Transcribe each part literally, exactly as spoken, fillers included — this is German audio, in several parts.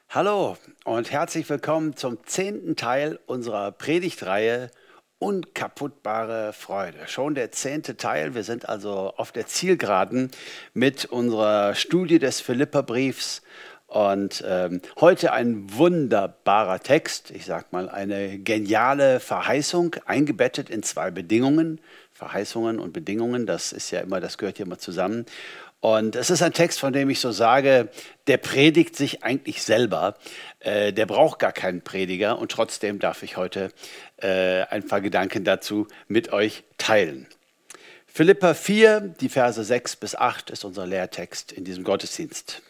Hallo und herzlich willkommen zum zehnten Teil unserer Predigtreihe Unkaputtbare Freude. Schon der zehnte Teil, wir sind also auf der Zielgeraden mit unserer Studie des Philipperbriefs und ähm, heute ein wunderbarer Text, ich sag mal eine geniale Verheißung, eingebettet in zwei Bedingungen. Verheißungen und Bedingungen, das ist ja immer, das gehört ja immer zusammen. Und es ist ein Text, von dem ich so sage, der predigt sich eigentlich selber. Äh, der braucht gar keinen Prediger und trotzdem darf ich heute äh, ein paar Gedanken dazu mit euch teilen. Philipper vier, die Verse sechs bis acht ist unser Lehrtext in diesem Gottesdienst.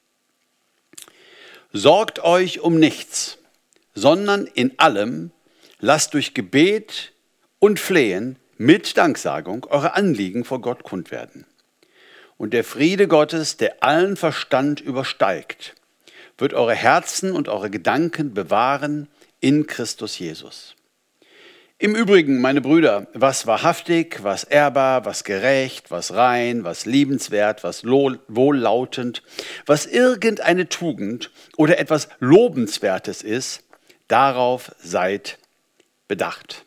Sorgt euch um nichts, sondern in allem lasst durch Gebet und Flehen mit Danksagung eure Anliegen vor Gott kund werden. Und der Friede Gottes, der allen Verstand übersteigt, wird eure Herzen und eure Gedanken bewahren in Christus Jesus. Im Übrigen, meine Brüder, was wahrhaftig, was ehrbar, was gerecht, was rein, was liebenswert, was wohllautend, was irgendeine Tugend oder etwas Lobenswertes ist, darauf seid bedacht.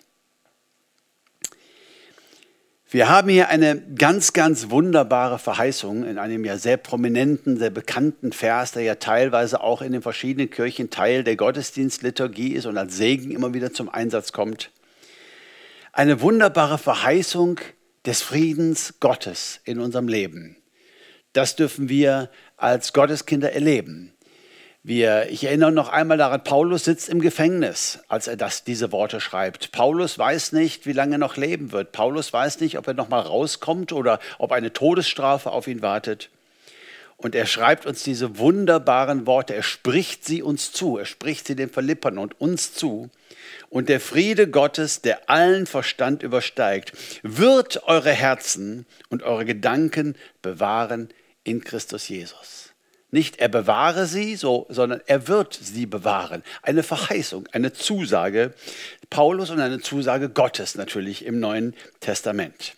Wir haben hier eine ganz, ganz wunderbare Verheißung in einem ja sehr prominenten, sehr bekannten Vers, der ja teilweise auch in den verschiedenen Kirchen Teil der Gottesdienstliturgie ist und als Segen immer wieder zum Einsatz kommt. Eine wunderbare Verheißung des Friedens Gottes in unserem Leben. Das dürfen wir als Gotteskinder erleben. Wir, ich erinnere noch einmal daran, Paulus sitzt im Gefängnis, als er das, diese Worte schreibt. Paulus weiß nicht, wie lange er noch leben wird. Paulus weiß nicht, ob er noch mal rauskommt oder ob eine Todesstrafe auf ihn wartet. Und er schreibt uns diese wunderbaren Worte. Er spricht sie uns zu. Er spricht sie den Philippern und uns zu. Und der Friede Gottes, der allen Verstand übersteigt, wird eure Herzen und eure Gedanken bewahren in Christus Jesus. Nicht er bewahre sie, so, sondern er wird sie bewahren. Eine Verheißung, eine Zusage Paulus und eine Zusage Gottes natürlich im Neuen Testament.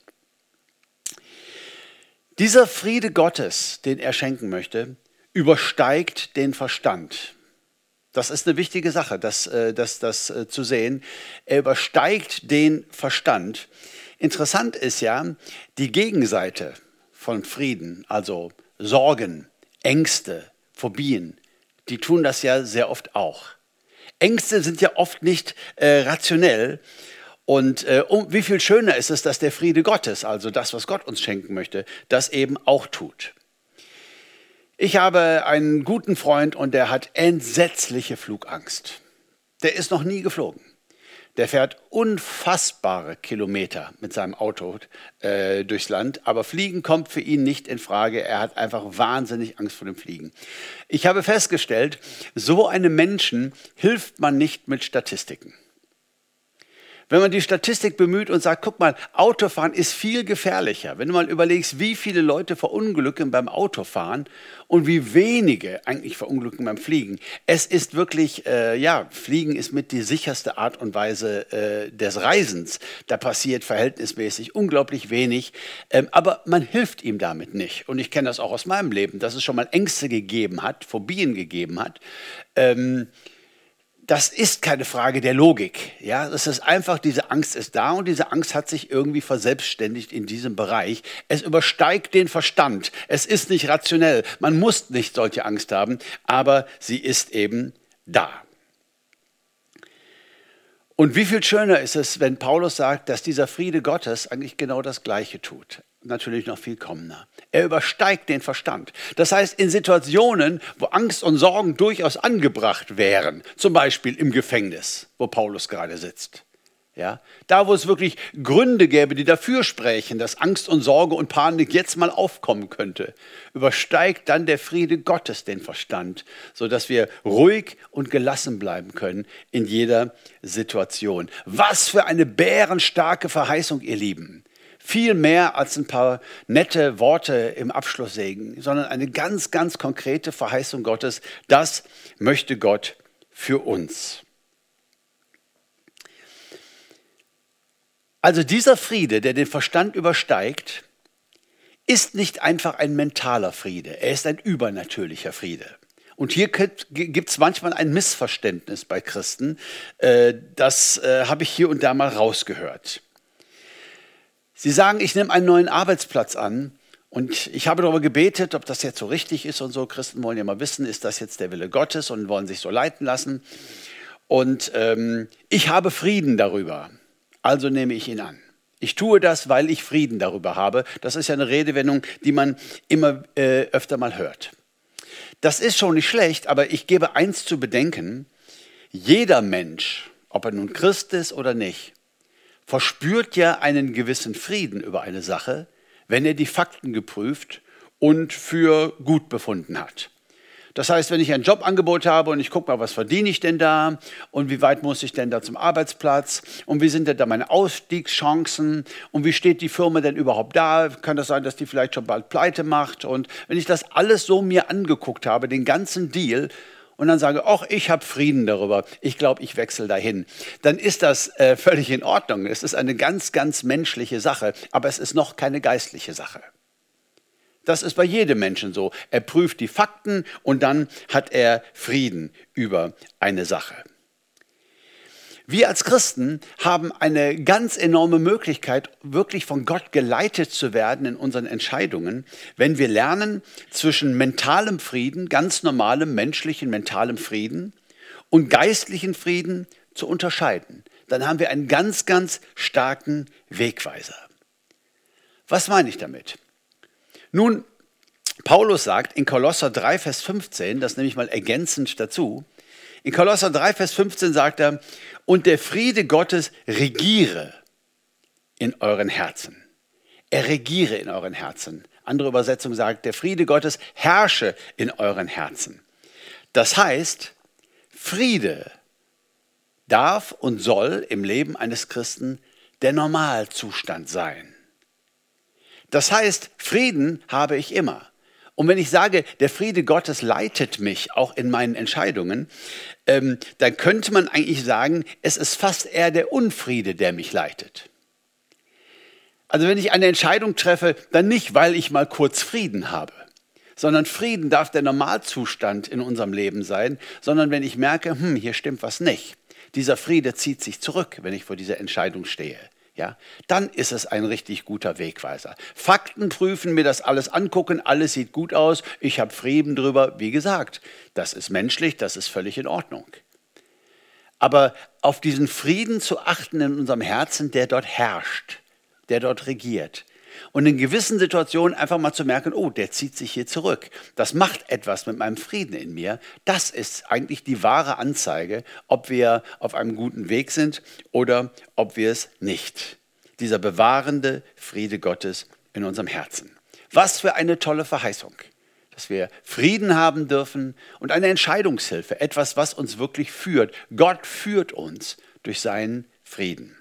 Dieser Friede Gottes, den er schenken möchte, übersteigt den Verstand. Das ist eine wichtige Sache, das, das, das zu sehen. Er übersteigt den Verstand. Interessant ist ja, die Gegenseite von Frieden, also Sorgen, Ängste, Phobien, die tun das ja sehr oft auch. Ängste sind ja oft nicht äh, rationell. Und äh, um, wie viel schöner ist es, dass der Friede Gottes, also das, was Gott uns schenken möchte, das eben auch tut. Ich habe einen guten Freund und der hat entsetzliche Flugangst. Der ist noch nie geflogen. Der fährt unfassbare Kilometer mit seinem Auto äh, durchs Land, aber Fliegen kommt für ihn nicht in Frage. Er hat einfach wahnsinnig Angst vor dem Fliegen. Ich habe festgestellt, so einem Menschen hilft man nicht mit Statistiken. Wenn man die Statistik bemüht und sagt, guck mal, Autofahren ist viel gefährlicher. Wenn du mal überlegst, wie viele Leute verunglücken beim Autofahren und wie wenige eigentlich verunglücken beim Fliegen. Es ist wirklich, äh, ja, Fliegen ist mit die sicherste Art und Weise äh, des Reisens. Da passiert verhältnismäßig unglaublich wenig, ähm, aber man hilft ihm damit nicht. Und ich kenne das auch aus meinem Leben, dass es schon mal Ängste gegeben hat, Phobien gegeben hat. Ähm, Das ist keine Frage der Logik. Ja, das ist einfach, diese Angst ist da und diese Angst hat sich irgendwie verselbstständigt in diesem Bereich. Es übersteigt den Verstand. Es ist nicht rationell. Man muss nicht solche Angst haben, aber sie ist eben da. Und wie viel schöner ist es, wenn Paulus sagt, dass dieser Friede Gottes eigentlich genau das Gleiche tut. Natürlich noch viel kommender. Er übersteigt den Verstand. Das heißt, in Situationen, wo Angst und Sorgen durchaus angebracht wären, zum Beispiel im Gefängnis, wo Paulus gerade sitzt, ja, da wo es wirklich Gründe gäbe, die dafür sprechen, dass Angst und Sorge und Panik jetzt mal aufkommen könnte, übersteigt dann der Friede Gottes den Verstand, sodass wir ruhig und gelassen bleiben können in jeder Situation. Was für eine bärenstarke Verheißung, ihr Lieben. Viel mehr als ein paar nette Worte im Abschlusssegen, sondern eine ganz, ganz konkrete Verheißung Gottes. Das möchte Gott für uns. Also dieser Friede, der den Verstand übersteigt, ist nicht einfach ein mentaler Friede. Er ist ein übernatürlicher Friede. Und hier gibt es manchmal ein Missverständnis bei Christen. Äh, das äh, habe ich hier und da mal rausgehört. Sie sagen, ich nehme einen neuen Arbeitsplatz an und ich habe darüber gebetet, ob das jetzt so richtig ist und so. Christen wollen ja mal wissen, ist das jetzt der Wille Gottes und wollen sich so leiten lassen. Und ähm, ich habe Frieden darüber, also nehme ich ihn an. Ich tue das, weil ich Frieden darüber habe. Das ist ja eine Redewendung, die man immer äh, öfter mal hört. Das ist schon nicht schlecht, aber ich gebe eins zu bedenken. Jeder Mensch, ob er nun Christ ist oder nicht, verspürt ja einen gewissen Frieden über eine Sache, wenn er die Fakten geprüft und für gut befunden hat. Das heißt, wenn ich ein Jobangebot habe und ich gucke mal, was verdiene ich denn da und wie weit muss ich denn da zum Arbeitsplatz und wie sind denn da meine Ausstiegschancen und wie steht die Firma denn überhaupt da? Kann das sein, dass die vielleicht schon bald pleite macht? Und wenn ich das alles so mir angeguckt habe, den ganzen Deal, und dann sage, ach, ich habe Frieden darüber, ich glaube, ich wechsle dahin, dann ist das äh, völlig in Ordnung. Es ist eine ganz, ganz menschliche Sache, aber es ist noch keine geistliche Sache. Das ist bei jedem Menschen so. Er prüft die Fakten und dann hat er Frieden über eine Sache. Wir als Christen haben eine ganz enorme Möglichkeit, wirklich von Gott geleitet zu werden in unseren Entscheidungen, wenn wir lernen, zwischen mentalem Frieden, ganz normalem menschlichen mentalem Frieden und geistlichen Frieden zu unterscheiden. Dann haben wir einen ganz, ganz starken Wegweiser. Was meine ich damit? Nun, Paulus sagt in Kolosser drei, Vers fünfzehn, das nehme ich mal ergänzend dazu, in Kolosser drei, Vers fünfzehn sagt er, und der Friede Gottes regiere in euren Herzen. Er regiere in euren Herzen. Andere Übersetzung sagt, der Friede Gottes herrsche in euren Herzen. Das heißt, Friede darf und soll im Leben eines Christen der Normalzustand sein. Das heißt, Frieden habe ich immer. Und wenn ich sage, der Friede Gottes leitet mich auch in meinen Entscheidungen, ähm, dann könnte man eigentlich sagen, es ist fast eher der Unfriede, der mich leitet. Also wenn ich eine Entscheidung treffe, dann nicht, weil ich mal kurz Frieden habe, sondern Frieden darf der Normalzustand in unserem Leben sein, sondern wenn ich merke, hm, hier stimmt was nicht. Dieser Friede zieht sich zurück, wenn ich vor dieser Entscheidung stehe. Ja, dann ist es ein richtig guter Wegweiser. Fakten prüfen, mir das alles angucken, alles sieht gut aus, ich habe Frieden drüber. Wie gesagt, das ist menschlich, das ist völlig in Ordnung. Aber auf diesen Frieden zu achten in unserem Herzen, der dort herrscht, der dort regiert. Und in gewissen Situationen einfach mal zu merken, oh, der zieht sich hier zurück. Das macht etwas mit meinem Frieden in mir. Das ist eigentlich die wahre Anzeige, ob wir auf einem guten Weg sind oder ob wir es nicht. Dieser bewahrende Friede Gottes in unserem Herzen. Was für eine tolle Verheißung, dass wir Frieden haben dürfen und eine Entscheidungshilfe, etwas, was uns wirklich führt. Gott führt uns durch seinen Frieden.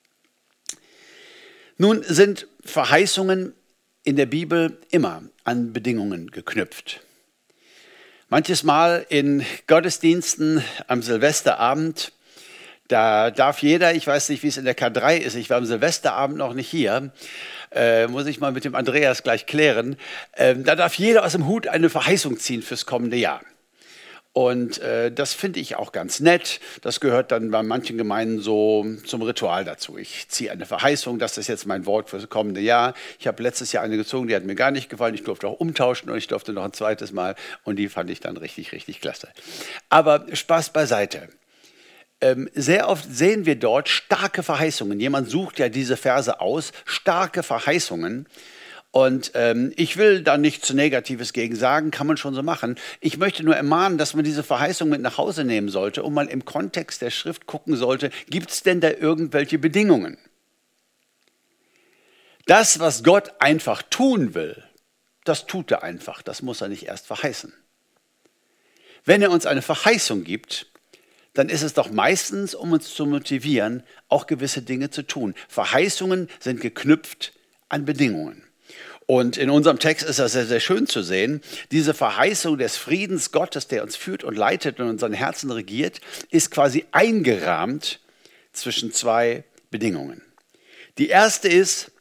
Nun sind Verheißungen in der Bibel immer an Bedingungen geknüpft. Manches Mal in Gottesdiensten am Silvesterabend, da darf jeder, ich weiß nicht, wie es in der K drei ist, ich war am Silvesterabend noch nicht hier, äh, muss ich mal mit dem Andreas gleich klären, äh, da darf jeder aus dem Hut eine Verheißung ziehen fürs kommende Jahr. Und äh, das finde ich auch ganz nett. Das gehört dann bei manchen Gemeinden so zum Ritual dazu. Ich ziehe eine Verheißung, das ist jetzt mein Wort für das kommende Jahr. Ich habe letztes Jahr eine gezogen, die hat mir gar nicht gefallen. Ich durfte auch umtauschen und ich durfte noch ein zweites Mal. Und die fand ich dann richtig, richtig klasse. Aber Spaß beiseite. Ähm, sehr oft sehen wir dort starke Verheißungen. Jemand sucht ja diese Verse aus, starke Verheißungen. Und ähm, ich will da nichts Negatives gegen sagen, kann man schon so machen. Ich möchte nur ermahnen, dass man diese Verheißung mit nach Hause nehmen sollte und mal im Kontext der Schrift gucken sollte, gibt es denn da irgendwelche Bedingungen? Das, was Gott einfach tun will, das tut er einfach, das muss er nicht erst verheißen. Wenn er uns eine Verheißung gibt, dann ist es doch meistens, um uns zu motivieren, auch gewisse Dinge zu tun. Verheißungen sind geknüpft an Bedingungen. Und in unserem Text ist das sehr, sehr schön zu sehen. Diese Verheißung des Friedens Gottes, der uns führt und leitet und in unseren Herzen regiert, ist quasi eingerahmt zwischen zwei Bedingungen. Die erste ist,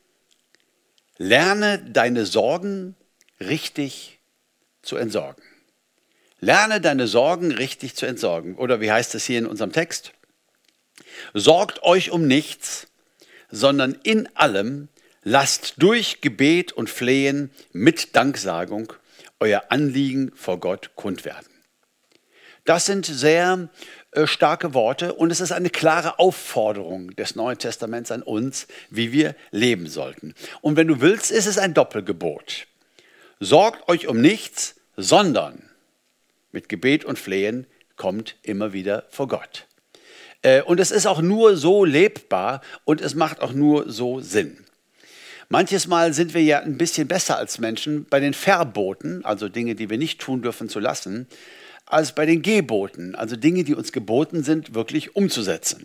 lerne deine Sorgen richtig zu entsorgen. Lerne deine Sorgen richtig zu entsorgen. Oder wie heißt es hier in unserem Text? Sorgt euch um nichts, sondern in allem lasst durch Gebet und Flehen mit Danksagung euer Anliegen vor Gott kund werden. Das sind sehr äh, starke Worte und es ist eine klare Aufforderung des Neuen Testaments an uns, wie wir leben sollten. Und wenn du willst, ist es ein Doppelgebot. Sorgt euch um nichts, sondern mit Gebet und Flehen kommt immer wieder vor Gott. Äh, und es ist auch nur so lebbar und es macht auch nur so Sinn. Manches Mal sind wir ja ein bisschen besser als Menschen bei den Verboten, also Dinge, die wir nicht tun dürfen zu lassen, als bei den Geboten, also Dinge, die uns geboten sind, wirklich umzusetzen.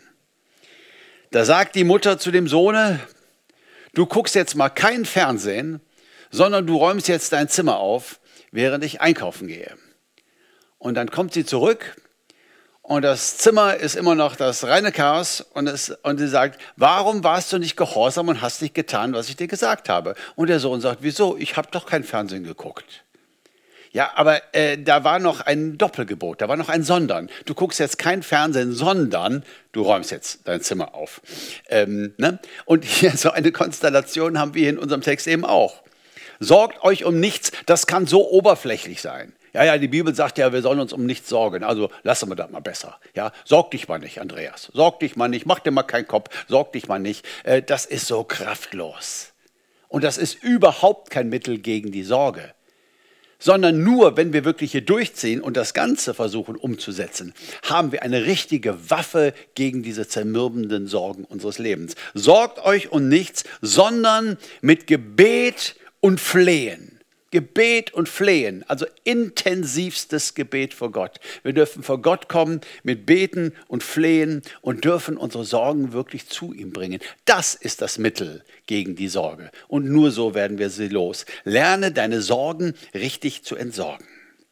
Da sagt die Mutter zu dem Sohne, du guckst jetzt mal kein Fernsehen, sondern du räumst jetzt dein Zimmer auf, während ich einkaufen gehe. Und dann kommt sie zurück und das Zimmer ist immer noch das reine Chaos und, es, und sie sagt, warum warst du nicht gehorsam und hast nicht getan, was ich dir gesagt habe? Und der Sohn sagt, wieso? Ich habe doch kein Fernsehen geguckt. Ja, aber äh, da war noch ein Doppelgebot, da war noch ein Sondern. Du guckst jetzt kein Fernsehen, sondern du räumst jetzt dein Zimmer auf. Ähm, ne? Und hier so eine Konstellation haben wir in unserem Text eben auch. Sorgt euch um nichts, das kann so oberflächlich sein. Ja, ja, die Bibel sagt ja, wir sollen uns um nichts sorgen, also lassen wir das mal besser. Ja, sorg dich mal nicht, Andreas, sorg dich mal nicht, mach dir mal keinen Kopf, sorg dich mal nicht. Äh, das ist so kraftlos. Und das ist überhaupt kein Mittel gegen die Sorge. Sondern nur, wenn wir wirklich hier durchziehen und das Ganze versuchen umzusetzen, haben wir eine richtige Waffe gegen diese zermürbenden Sorgen unseres Lebens. Sorgt euch um nichts, sondern mit Gebet und Flehen. Gebet und Flehen, also intensivstes Gebet vor Gott. Wir dürfen vor Gott kommen mit Beten und Flehen und dürfen unsere Sorgen wirklich zu ihm bringen. Das ist das Mittel gegen die Sorge. Und nur so werden wir sie los. Lerne deine Sorgen richtig zu entsorgen.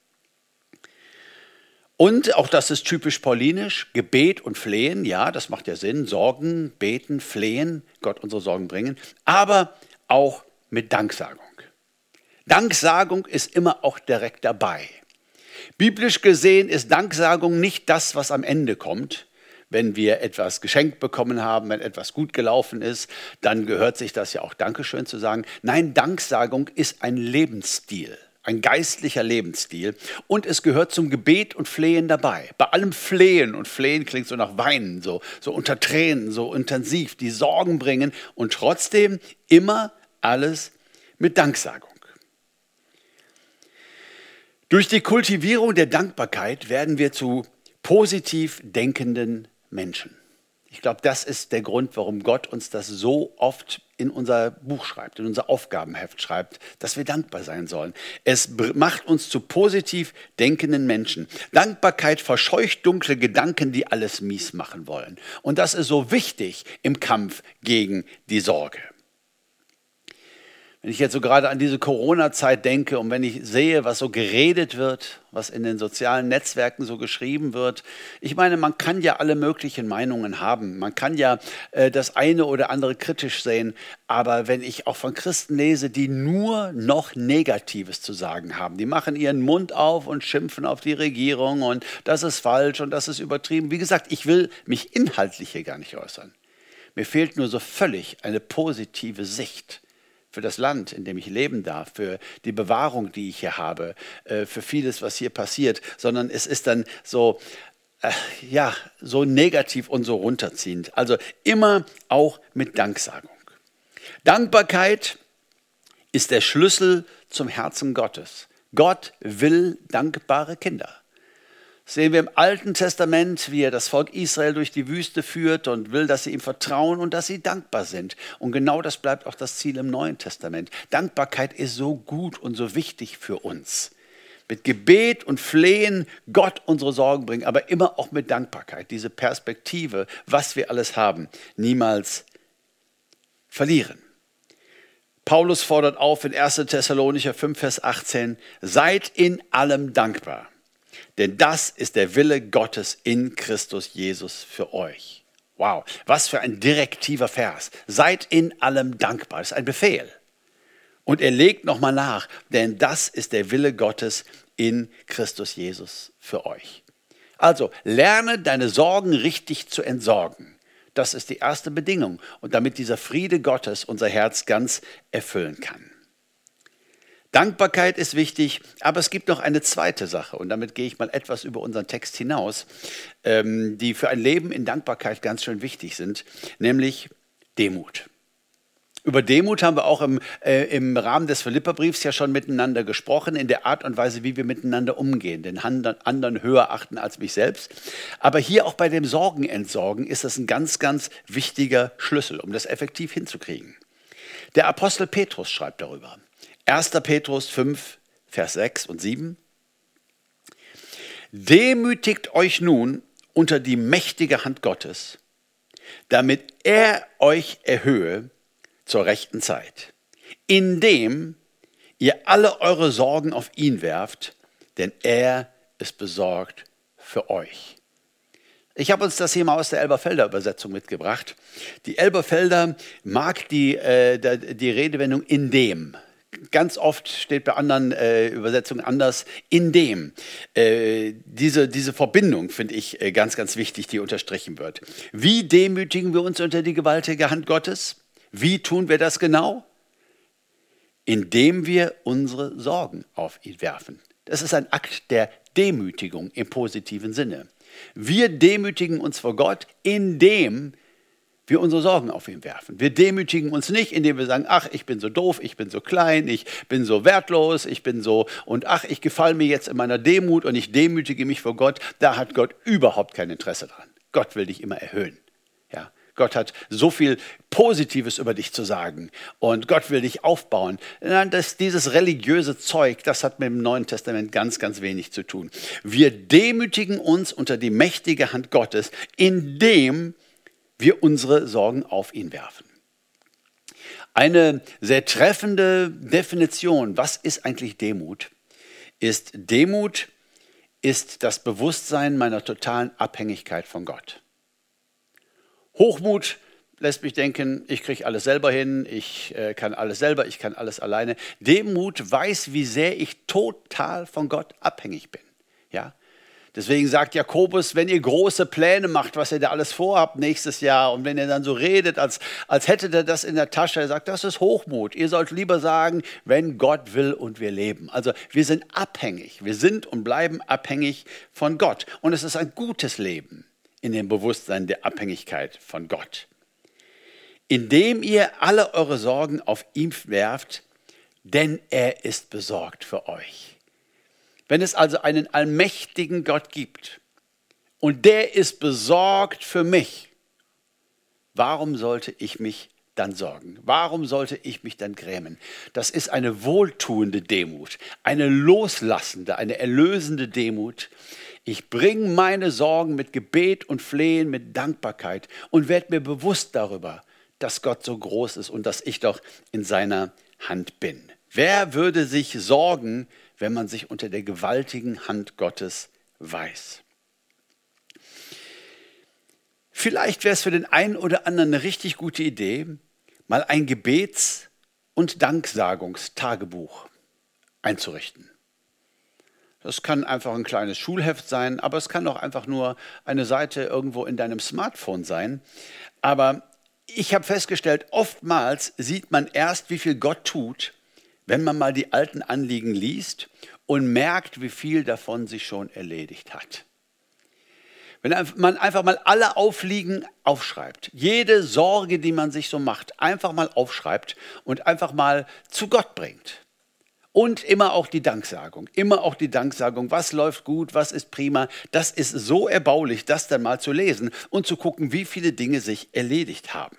Und auch das ist typisch paulinisch, Gebet und Flehen, ja, das macht ja Sinn, Sorgen, beten, flehen, Gott unsere Sorgen bringen, aber auch mit Danksagung. Danksagung ist immer auch direkt dabei. Biblisch gesehen ist Danksagung nicht das, was am Ende kommt. Wenn wir etwas geschenkt bekommen haben, wenn etwas gut gelaufen ist, dann gehört sich das ja auch Dankeschön zu sagen. Nein, Danksagung ist ein Lebensstil, ein geistlicher Lebensstil und es gehört zum Gebet und Flehen dabei. Bei allem Flehen, und Flehen klingt so nach Weinen, so, so unter Tränen, so intensiv, die Sorgen bringen und trotzdem immer alles mit Danksagung. Durch die Kultivierung der Dankbarkeit werden wir zu positiv denkenden Menschen. Ich glaube, das ist der Grund, warum Gott uns das so oft in unser Buch schreibt, in unser Aufgabenheft schreibt, dass wir dankbar sein sollen. Es macht uns zu positiv denkenden Menschen. Dankbarkeit verscheucht dunkle Gedanken, die alles mies machen wollen. Und das ist so wichtig im Kampf gegen die Sorge. Wenn ich jetzt so gerade an diese Corona-Zeit denke und wenn ich sehe, was so geredet wird, was in den sozialen Netzwerken so geschrieben wird, ich meine, man kann ja alle möglichen Meinungen haben, man kann ja äh, das eine oder andere kritisch sehen, aber wenn ich auch von Christen lese, die nur noch Negatives zu sagen haben, die machen ihren Mund auf und schimpfen auf die Regierung und das ist falsch und das ist übertrieben. Wie gesagt, ich will mich inhaltlich hier gar nicht äußern. Mir fehlt nur so völlig eine positive Sicht für das Land, in dem ich leben darf, für die Bewahrung, die ich hier habe, für vieles, was hier passiert, sondern es ist dann so, äh, ja, so negativ und so runterziehend. Also immer auch mit Danksagung. Dankbarkeit ist der Schlüssel zum Herzen Gottes. Gott will dankbare Kinder. Das sehen wir im Alten Testament, wie er das Volk Israel durch die Wüste führt und will, dass sie ihm vertrauen und dass sie dankbar sind. Und genau das bleibt auch das Ziel im Neuen Testament. Dankbarkeit ist so gut und so wichtig für uns. Mit Gebet und Flehen Gott unsere Sorgen bringen, aber immer auch mit Dankbarkeit. Diese Perspektive, was wir alles haben, niemals verlieren. Paulus fordert auf in erster Thessalonicher fünf, Vers achtzehn, seid in allem dankbar. Denn das ist der Wille Gottes in Christus Jesus für euch. Wow, was für ein direktiver Vers. Seid in allem dankbar. Das ist ein Befehl. Und er legt nochmal nach, denn das ist der Wille Gottes in Christus Jesus für euch. Also lerne deine Sorgen richtig zu entsorgen. Das ist die erste Bedingung. Und damit dieser Friede Gottes unser Herz ganz erfüllen kann. Dankbarkeit ist wichtig, aber es gibt noch eine zweite Sache. Und damit gehe ich mal etwas über unseren Text hinaus, ähm, die für ein Leben in Dankbarkeit ganz schön wichtig sind, nämlich Demut. Über Demut haben wir auch im, äh, im Rahmen des Philipperbriefs ja schon miteinander gesprochen, in der Art und Weise, wie wir miteinander umgehen, den anderen höher achten als mich selbst. Aber hier auch bei dem Sorgenentsorgen ist das ein ganz, ganz wichtiger Schlüssel, um das effektiv hinzukriegen. Der Apostel Petrus schreibt darüber. erster Petrus fünf, Vers sechs und sieben. Demütigt euch nun unter die mächtige Hand Gottes, damit er euch erhöhe zur rechten Zeit, indem ihr alle eure Sorgen auf ihn werft, denn er ist besorgt für euch. Ich habe uns das hier mal aus der Elberfelder Übersetzung mitgebracht. Die Elberfelder mag die, äh, die Redewendung indem. Ganz oft steht bei anderen äh, Übersetzungen anders, indem. Äh, diese, diese Verbindung finde ich äh, ganz, ganz wichtig, die unterstrichen wird. Wie demütigen wir uns unter die gewaltige Hand Gottes? Wie tun wir das genau? Indem wir unsere Sorgen auf ihn werfen. Das ist ein Akt der Demütigung im positiven Sinne. Wir demütigen uns vor Gott, indem wir unsere Sorgen auf ihn werfen. Wir demütigen uns nicht, indem wir sagen, ach, ich bin so doof, ich bin so klein, ich bin so wertlos, ich bin so, und ach, ich gefalle mir jetzt in meiner Demut und ich demütige mich vor Gott. Da hat Gott überhaupt kein Interesse dran. Gott will dich immer erhöhen. Ja, Gott hat so viel Positives über dich zu sagen und Gott will dich aufbauen. Nein, das, dieses religiöse Zeug, das hat mit dem Neuen Testament ganz, ganz wenig zu tun. Wir demütigen uns unter die mächtige Hand Gottes, indem wir unsere Sorgen auf ihn werfen. Eine sehr treffende Definition, was ist eigentlich Demut, ist Demut ist das Bewusstsein meiner totalen Abhängigkeit von Gott. Hochmut lässt mich denken, ich kriege alles selber hin, ich äh, kann alles selber, ich kann alles alleine. Demut weiß, wie sehr ich total von Gott abhängig bin. Ja? Deswegen sagt Jakobus, wenn ihr große Pläne macht, was ihr da alles vorhabt nächstes Jahr und wenn ihr dann so redet, als, als hättet ihr das in der Tasche, er sagt, das ist Hochmut. Ihr sollt lieber sagen, wenn Gott will und wir leben. Also wir sind abhängig, wir sind und bleiben abhängig von Gott. Und es ist ein gutes Leben in dem Bewusstsein der Abhängigkeit von Gott. Indem ihr alle eure Sorgen auf ihn werft, denn er ist besorgt für euch. Wenn es also einen allmächtigen Gott gibt und der ist besorgt für mich, warum sollte ich mich dann sorgen? Warum sollte ich mich dann grämen? Das ist eine wohltuende Demut, eine loslassende, eine erlösende Demut. Ich bringe meine Sorgen mit Gebet und Flehen, mit Dankbarkeit und werde mir bewusst darüber, dass Gott so groß ist und dass ich doch in seiner Hand bin. Wer würde sich sorgen, wenn man sich unter der gewaltigen Hand Gottes weiß? Vielleicht wäre es für den einen oder anderen eine richtig gute Idee, mal ein Gebets- und Danksagungstagebuch einzurichten. Das kann einfach ein kleines Schulheft sein, aber es kann auch einfach nur eine Seite irgendwo in deinem Smartphone sein. Aber ich habe festgestellt, oftmals sieht man erst, wie viel Gott tut, wenn man mal die alten Anliegen liest und merkt, wie viel davon sich schon erledigt hat. Wenn man einfach mal alle Aufliegen aufschreibt, jede Sorge, die man sich so macht, einfach mal aufschreibt und einfach mal zu Gott bringt. Und immer auch die Danksagung, immer auch die Danksagung, was läuft gut, was ist prima. Das ist so erbaulich, das dann mal zu lesen und zu gucken, wie viele Dinge sich erledigt haben.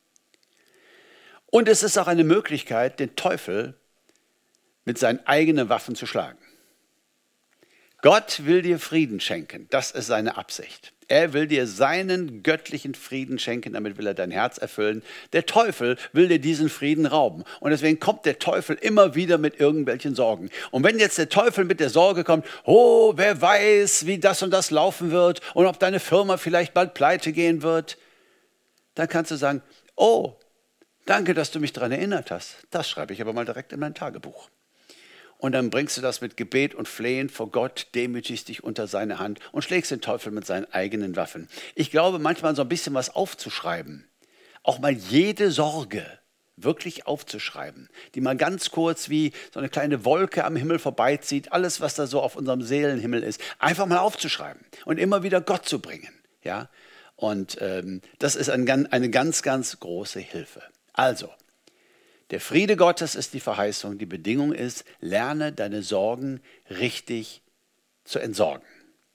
Und es ist auch eine Möglichkeit, den Teufel mit seinen eigenen Waffen zu schlagen. Gott will dir Frieden schenken, das ist seine Absicht. Er will dir seinen göttlichen Frieden schenken, damit will er dein Herz erfüllen. Der Teufel will dir diesen Frieden rauben. Und deswegen kommt der Teufel immer wieder mit irgendwelchen Sorgen. Und wenn jetzt der Teufel mit der Sorge kommt, oh, wer weiß, wie das und das laufen wird und ob deine Firma vielleicht bald pleite gehen wird, dann kannst du sagen, oh, danke, dass du mich daran erinnert hast. Das schreibe ich aber mal direkt in mein Tagebuch. Und dann bringst du das mit Gebet und Flehen vor Gott, demütigst dich unter seine Hand und schlägst den Teufel mit seinen eigenen Waffen. Ich glaube, manchmal so ein bisschen was aufzuschreiben, auch mal jede Sorge wirklich aufzuschreiben, die mal ganz kurz wie so eine kleine Wolke am Himmel vorbeizieht, alles, was da so auf unserem Seelenhimmel ist, einfach mal aufzuschreiben und immer wieder Gott zu bringen. Ja? Und ähm, das ist ein, eine ganz, ganz große Hilfe. Also, der Friede Gottes ist die Verheißung. Die Bedingung ist, lerne deine Sorgen richtig zu entsorgen.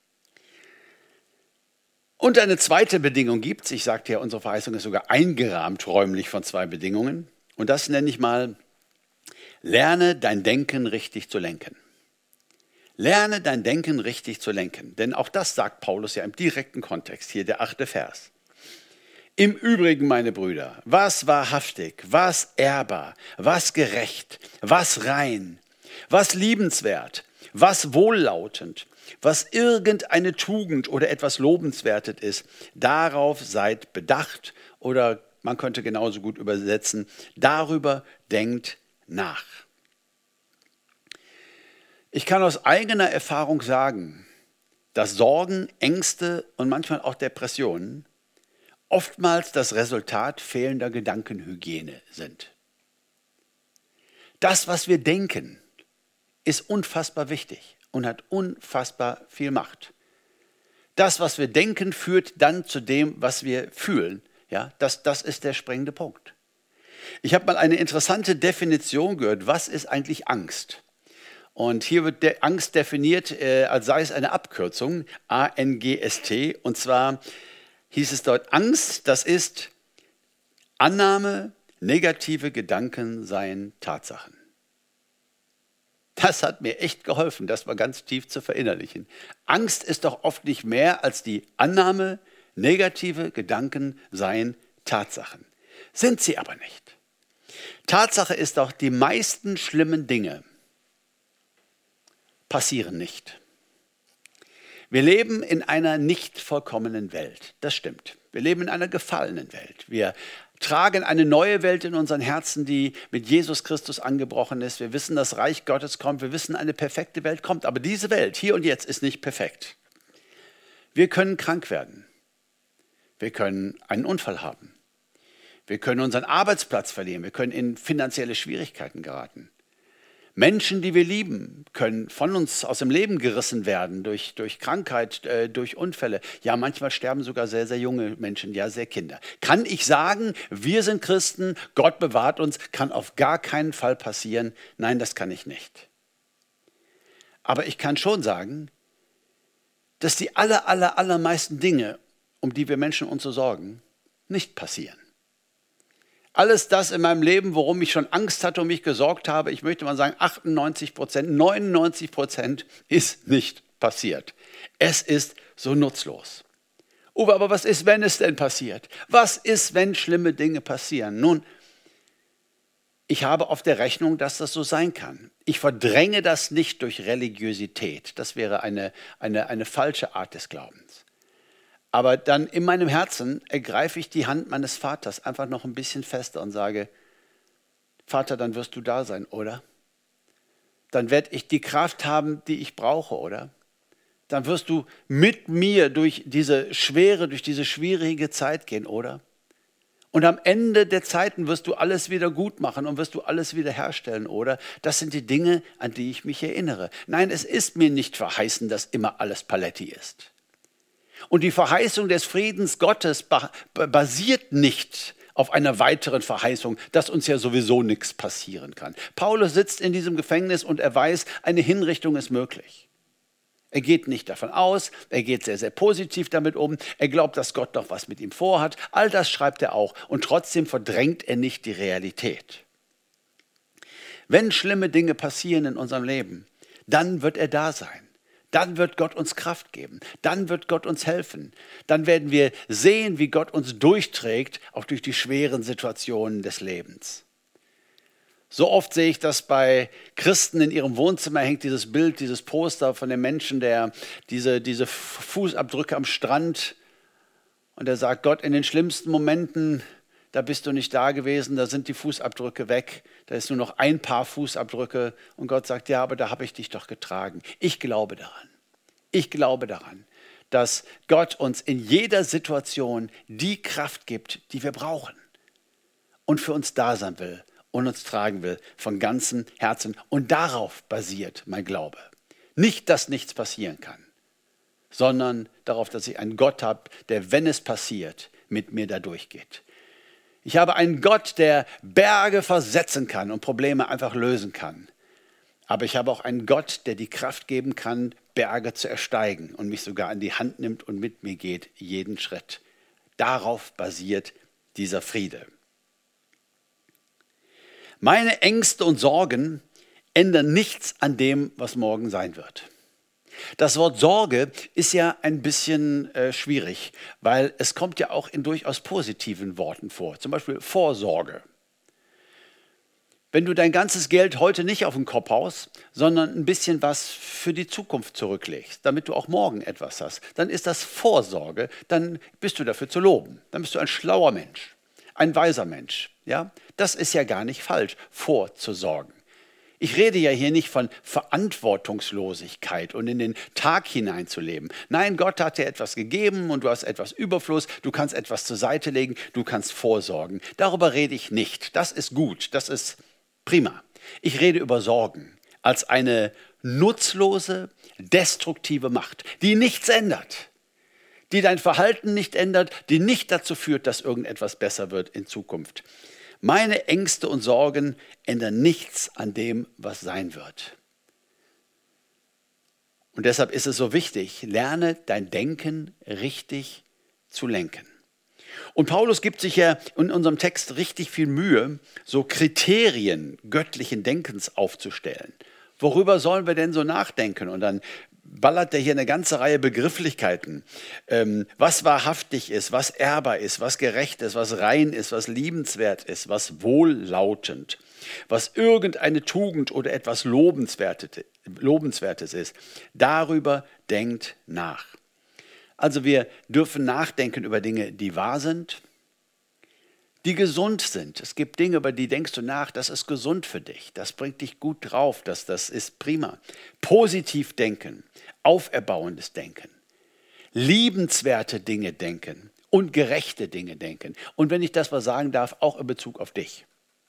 Und eine zweite Bedingung gibt es. Ich sagte ja, unsere Verheißung ist sogar eingerahmt räumlich von zwei Bedingungen. Und das nenne ich mal, lerne dein Denken richtig zu lenken. Lerne dein Denken richtig zu lenken. Denn auch das sagt Paulus ja im direkten Kontext. Hier der achte Vers. Im Übrigen, meine Brüder, was wahrhaftig, was ehrbar, was gerecht, was rein, was liebenswert, was wohllautend, was irgendeine Tugend oder etwas Lobenswertes ist, darauf seid bedacht oder man könnte genauso gut übersetzen, darüber denkt nach. Ich kann aus eigener Erfahrung sagen, dass Sorgen, Ängste und manchmal auch Depressionen oftmals das Resultat fehlender Gedankenhygiene sind. Das, was wir denken, ist unfassbar wichtig und hat unfassbar viel Macht. Das, was wir denken, führt dann zu dem, was wir fühlen. Ja, das, das ist der springende Punkt. Ich habe mal eine interessante Definition gehört. Was ist eigentlich Angst? Und hier wird der Angst definiert, äh, als sei es eine Abkürzung, A N G S T, und zwar hieß es dort, Angst, das ist Annahme, negative Gedanken seien Tatsachen. Das hat mir echt geholfen, das mal ganz tief zu verinnerlichen. Angst ist doch oft nicht mehr als die Annahme, negative Gedanken seien Tatsachen. Sind sie aber nicht. Tatsache ist doch, die meisten schlimmen Dinge passieren nicht. Wir leben in einer nicht vollkommenen Welt. Das stimmt. Wir leben in einer gefallenen Welt. Wir tragen eine neue Welt in unseren Herzen, die mit Jesus Christus angebrochen ist. Wir wissen, das Reich Gottes kommt. Wir wissen, eine perfekte Welt kommt. Aber diese Welt, hier und jetzt, ist nicht perfekt. Wir können krank werden. Wir können einen Unfall haben. Wir können unseren Arbeitsplatz verlieren. Wir können in finanzielle Schwierigkeiten geraten. Menschen, die wir lieben, können von uns aus dem Leben gerissen werden durch, durch Krankheit, äh, durch Unfälle. Ja, manchmal sterben sogar sehr, sehr junge Menschen, ja, sehr Kinder. Kann ich sagen, wir sind Christen, Gott bewahrt uns, kann auf gar keinen Fall passieren? Nein, das kann ich nicht. Aber ich kann schon sagen, dass die aller, aller, allermeisten Dinge, um die wir Menschen uns so sorgen, nicht passieren. Alles das in meinem Leben, worum ich schon Angst hatte und mich gesorgt habe, ich möchte mal sagen, achtundneunzig Prozent, neunundneunzig Prozent ist nicht passiert. Es ist so nutzlos. Uwe, aber was ist, wenn es denn passiert? Was ist, wenn schlimme Dinge passieren? Nun, ich habe auf der Rechnung, dass das so sein kann. Ich verdränge das nicht durch Religiosität. Das wäre eine, eine, eine falsche Art des Glaubens. Aber dann in meinem Herzen ergreife ich die Hand meines Vaters einfach noch ein bisschen fester und sage, Vater, dann wirst du da sein, oder? Dann werde ich die Kraft haben, die ich brauche, oder? Dann wirst du mit mir durch diese schwere, durch diese schwierige Zeit gehen, oder? Und am Ende der Zeiten wirst du alles wieder gut machen und wirst du alles wieder herstellen, oder? Das sind die Dinge, an die ich mich erinnere. Nein, es ist mir nicht verheißen, dass immer alles Paletti ist. Und die Verheißung des Friedens Gottes basiert nicht auf einer weiteren Verheißung, dass uns ja sowieso nichts passieren kann. Paulus sitzt in diesem Gefängnis und er weiß, eine Hinrichtung ist möglich. Er geht nicht davon aus, er geht sehr, sehr positiv damit um, er glaubt, dass Gott noch was mit ihm vorhat. All das schreibt er auch und trotzdem verdrängt er nicht die Realität. Wenn schlimme Dinge passieren in unserem Leben, dann wird er da sein. Dann wird Gott uns Kraft geben. Dann wird Gott uns helfen. Dann werden wir sehen, wie Gott uns durchträgt, auch durch die schweren Situationen des Lebens. So oft sehe ich, dass bei Christen in ihrem Wohnzimmer hängt dieses Bild, dieses Poster von dem Menschen, der diese, diese Fußabdrücke am Strand, und er sagt, Gott, in den schlimmsten Momenten, da bist du nicht da gewesen, da sind die Fußabdrücke weg, da ist nur noch ein paar Fußabdrücke und Gott sagt, ja, aber da habe ich dich doch getragen. Ich glaube daran. Ich glaube daran, dass Gott uns in jeder Situation die Kraft gibt, die wir brauchen und für uns da sein will und uns tragen will von ganzem Herzen. Und darauf basiert mein Glaube. Nicht, dass nichts passieren kann, sondern darauf, dass ich einen Gott habe, der, wenn es passiert, mit mir da durchgeht. Ich habe einen Gott, der Berge versetzen kann und Probleme einfach lösen kann. Aber ich habe auch einen Gott, der die Kraft geben kann, Berge zu ersteigen und mich sogar an die Hand nimmt und mit mir geht, jeden Schritt. Darauf basiert dieser Friede. Meine Ängste und Sorgen ändern nichts an dem, was morgen sein wird. Das Wort Sorge ist ja ein bisschen äh, schwierig, weil es kommt ja auch in durchaus positiven Worten vor. Zum Beispiel Vorsorge. Wenn du dein ganzes Geld heute nicht auf den Kopf haust, sondern ein bisschen was für die Zukunft zurücklegst, damit du auch morgen etwas hast, dann ist das Vorsorge, dann bist du dafür zu loben. Dann bist du ein schlauer Mensch, ein weiser Mensch. Ja? Das ist ja gar nicht falsch, vorzusorgen. Ich rede ja hier nicht von Verantwortungslosigkeit und in den Tag hineinzuleben. Nein, Gott hat dir etwas gegeben und du hast etwas Überfluss, du kannst etwas zur Seite legen, du kannst vorsorgen. Darüber rede ich nicht. Das ist gut, das ist prima. Ich rede über Sorgen als eine nutzlose, destruktive Macht, die nichts ändert, die dein Verhalten nicht ändert, die nicht dazu führt, dass irgendetwas besser wird in Zukunft. Meine Ängste und Sorgen ändern nichts an dem, was sein wird. Und deshalb ist es so wichtig, lerne dein Denken richtig zu lenken. Und Paulus gibt sich ja in unserem Text richtig viel Mühe, so Kriterien göttlichen Denkens aufzustellen. Worüber sollen wir denn so nachdenken? Und dann ballert er hier eine ganze Reihe Begrifflichkeiten, ähm, was wahrhaftig ist, was ehrbar ist, was gerecht ist, was rein ist, was liebenswert ist, was wohllautend, was irgendeine Tugend oder etwas Lobenswertes, Lobenswertes ist. Darüber denkt nach. Also wir dürfen nachdenken über Dinge, die wahr sind, die gesund sind. Es gibt Dinge, über die denkst du nach, das ist gesund für dich, das bringt dich gut drauf, das, das ist prima. Positiv denken, auferbauendes Denken, liebenswerte Dinge denken und gerechte Dinge denken. Und wenn ich das mal sagen darf, auch in Bezug auf dich.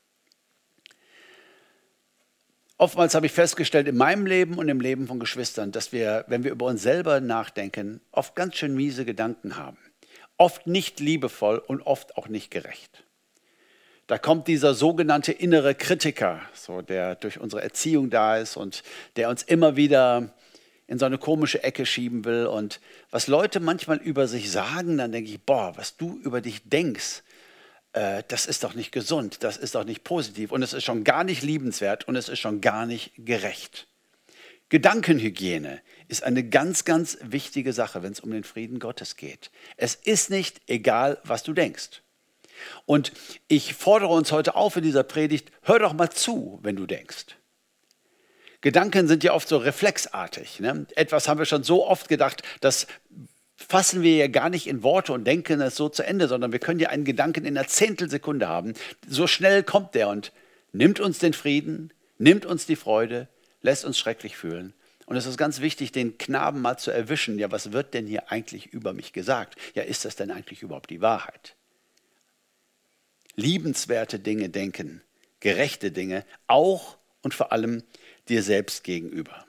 Oftmals habe ich festgestellt in meinem Leben und im Leben von Geschwistern, dass wir, wenn wir über uns selber nachdenken, oft ganz schön miese Gedanken haben. Oft nicht liebevoll und oft auch nicht gerecht. Da kommt dieser sogenannte innere Kritiker, so der durch unsere Erziehung da ist und der uns immer wieder in so eine komische Ecke schieben will. Und was Leute manchmal über sich sagen, dann denke ich, boah, was du über dich denkst, äh, das ist doch nicht gesund, das ist doch nicht positiv und es ist schon gar nicht liebenswert und es ist schon gar nicht gerecht. Gedankenhygiene ist eine ganz, ganz wichtige Sache, wenn es um den Frieden Gottes geht. Es ist nicht egal, was du denkst. Und ich fordere uns heute auf in dieser Predigt, hör doch mal zu, wenn du denkst. Gedanken sind ja oft so reflexartig. Ne? Etwas haben wir schon so oft gedacht, das fassen wir ja gar nicht in Worte und denken es so zu Ende, sondern wir können ja einen Gedanken in einer Zehntelsekunde haben. So schnell kommt der und nimmt uns den Frieden, nimmt uns die Freude, lässt uns schrecklich fühlen. Und es ist ganz wichtig, den Knaben mal zu erwischen. Ja, was wird denn hier eigentlich über mich gesagt? Ja, ist das denn eigentlich überhaupt die Wahrheit? Liebenswerte Dinge denken, gerechte Dinge, auch und vor allem dir selbst gegenüber.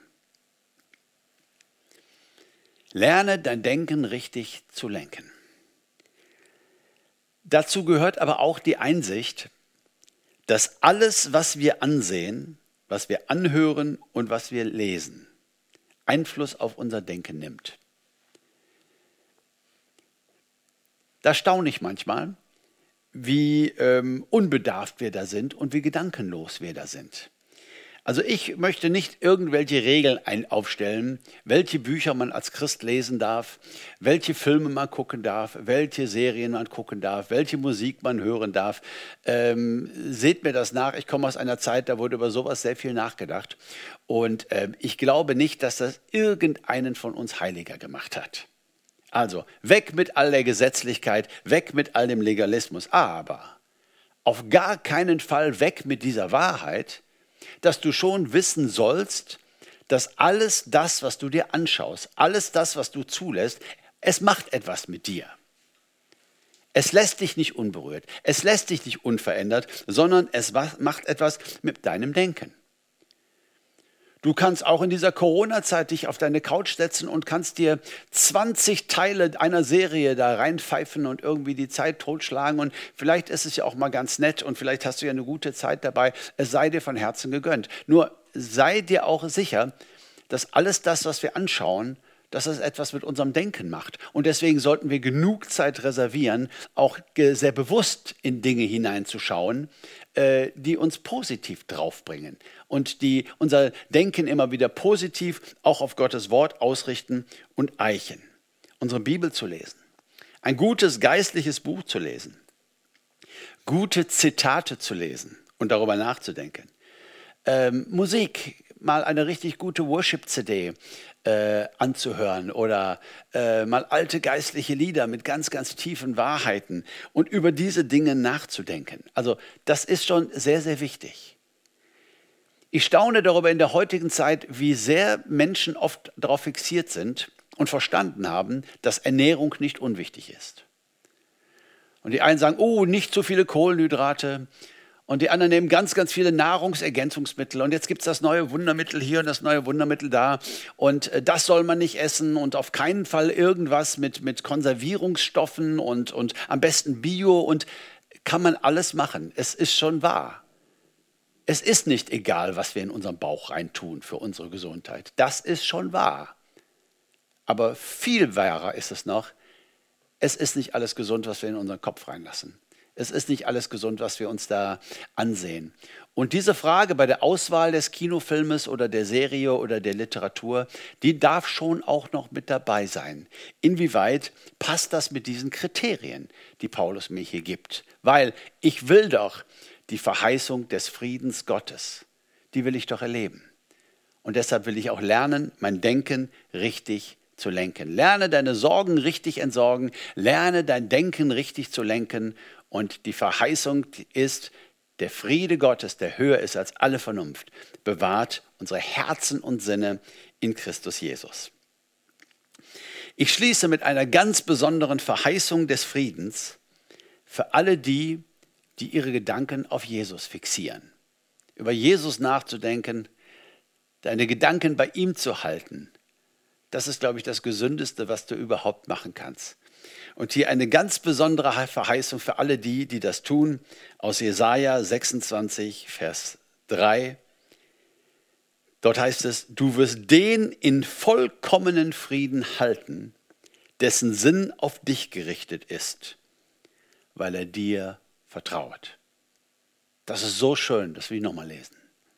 Lerne dein Denken richtig zu lenken. Dazu gehört aber auch die Einsicht, dass alles, was wir ansehen, was wir anhören und was wir lesen, Einfluss auf unser Denken nimmt. Da staune ich manchmal, wie ähm, unbedarft wir da sind und wie gedankenlos wir da sind. Also ich möchte nicht irgendwelche Regeln ein- aufstellen, welche Bücher man als Christ lesen darf, welche Filme man gucken darf, welche Serien man gucken darf, welche Musik man hören darf. Ähm, seht mir das nach, ich komme aus einer Zeit, da wurde über sowas sehr viel nachgedacht. Und ähm, ich glaube nicht, dass das irgendeinen von uns heiliger gemacht hat. Also weg mit all der Gesetzlichkeit, weg mit all dem Legalismus. Aber auf gar keinen Fall weg mit dieser Wahrheit, dass du schon wissen sollst, dass alles das, was du dir anschaust, alles das, was du zulässt, es macht etwas mit dir. Es lässt dich nicht unberührt, es lässt dich nicht unverändert, sondern es macht etwas mit deinem Denken. Du kannst auch in dieser Corona-Zeit dich auf deine Couch setzen und kannst dir zwanzig Teile einer Serie da reinpfeifen und irgendwie die Zeit totschlagen. Und vielleicht ist es ja auch mal ganz nett und vielleicht hast du ja eine gute Zeit dabei. Es sei dir von Herzen gegönnt. Nur sei dir auch sicher, dass alles das, was wir anschauen, dass es etwas mit unserem Denken macht. Und deswegen sollten wir genug Zeit reservieren, auch sehr bewusst in Dinge hineinzuschauen, äh, die uns positiv draufbringen und die unser Denken immer wieder positiv auch auf Gottes Wort ausrichten und eichen. Unsere Bibel zu lesen, ein gutes geistliches Buch zu lesen, gute Zitate zu lesen und darüber nachzudenken, ähm, Musik, mal eine richtig gute Worship-C D Äh, anzuhören oder äh, mal alte geistliche Lieder mit ganz, ganz tiefen Wahrheiten und über diese Dinge nachzudenken. Also das ist schon sehr, sehr wichtig. Ich staune darüber in der heutigen Zeit, wie sehr Menschen oft darauf fixiert sind und verstanden haben, dass Ernährung nicht unwichtig ist. Und die einen sagen, oh, nicht zu viele Kohlenhydrate. Und die anderen nehmen ganz, ganz viele Nahrungsergänzungsmittel. Und jetzt gibt es das neue Wundermittel hier und das neue Wundermittel da. Und äh, das soll man nicht essen und auf keinen Fall irgendwas mit, mit Konservierungsstoffen und, und am besten Bio. Und kann man alles machen. Es ist schon wahr. Es ist nicht egal, was wir in unseren Bauch reintun für unsere Gesundheit. Das ist schon wahr. Aber viel wahrer ist es noch, es ist nicht alles gesund, was wir in unseren Kopf reinlassen. Es ist nicht alles gesund, was wir uns da ansehen. Und diese Frage bei der Auswahl des Kinofilmes oder der Serie oder der Literatur, die darf schon auch noch mit dabei sein. Inwieweit passt das mit diesen Kriterien, die Paulus mir hier gibt? Weil ich will doch die Verheißung des Friedens Gottes, die will ich doch erleben. Und deshalb will ich auch lernen, mein Denken richtig zu lenken. Lerne deine Sorgen richtig entsorgen, lerne dein Denken richtig zu lenken. Und die Verheißung ist, der Friede Gottes, der höher ist als alle Vernunft, bewahrt unsere Herzen und Sinne in Christus Jesus. Ich schließe mit einer ganz besonderen Verheißung des Friedens für alle die, die ihre Gedanken auf Jesus fixieren. Über Jesus nachzudenken, deine Gedanken bei ihm zu halten, das ist, glaube ich, das Gesündeste, was du überhaupt machen kannst. Und hier eine ganz besondere Verheißung für alle die, die das tun, aus Jesaja sechsundzwanzig, Vers drei. Dort heißt es, du wirst den in vollkommenen Frieden halten, dessen Sinn auf dich gerichtet ist, weil er dir vertraut. Das ist so schön, das will ich nochmal lesen.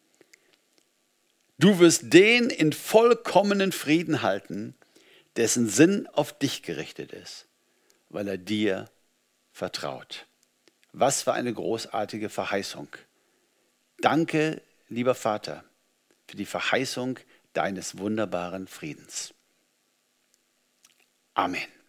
Du wirst den in vollkommenen Frieden halten, dessen Sinn auf dich gerichtet ist, weil er dir vertraut. Was für eine großartige Verheißung. Danke, lieber Vater, für die Verheißung deines wunderbaren Friedens. Amen.